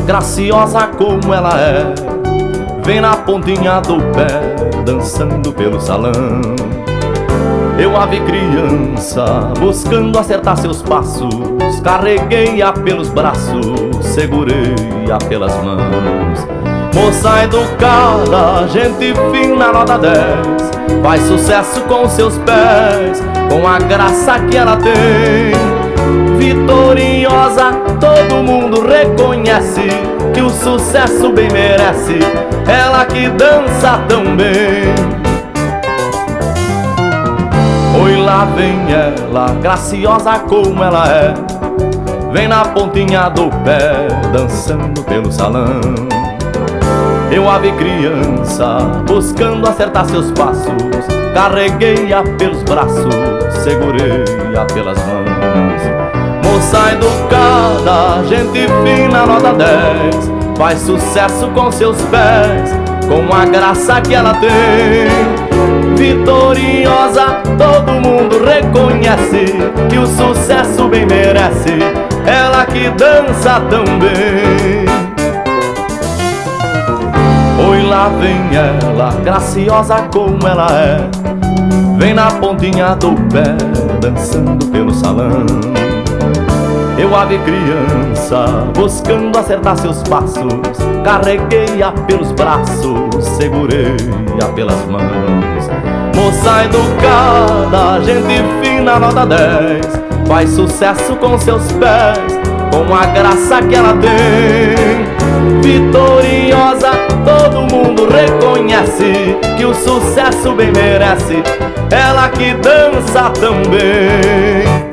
graciosa como ela é, vem na pontinha do pé, dançando pelo salão. Eu a vi criança, buscando acertar seus passos, carreguei-a pelos braços, segurei-a pelas mãos. Moça educada, gente fina, nota 10, faz sucesso com seus pés, com a graça que ela tem. Vitoriosa, todo mundo reconhece que o sucesso bem merece ela que dança tão bem. Oi, lá vem ela, graciosa como ela é, vem na pontinha do pé, dançando pelo salão. Eu a vi criança, buscando acertar seus passos, carreguei-a pelos braços, segurei-a pelas mãos. Moça educada, gente fina, nota 10, faz sucesso com seus pés, com a graça que ela tem. Vitoriosa, todo mundo reconhece que o sucesso bem merece ela que dança tão bem. Oi, lá vem ela, graciosa como ela é, vem na pontinha do pé, dançando pelo salão. Eu a vi criança, buscando acertar seus passos, carreguei-a pelos braços, segurei-a pelas mãos. Moça educada, gente fina, nota 10, faz sucesso com seus pés, com a graça que ela tem. Vitoriosa, todo mundo reconhece que o sucesso bem merece ela que dança tão bem.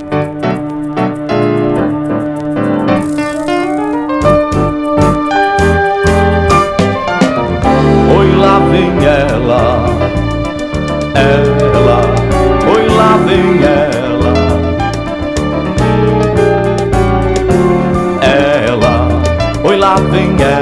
Oi, lá vem ela, oi, lá vem ela, oi, lá vem ela.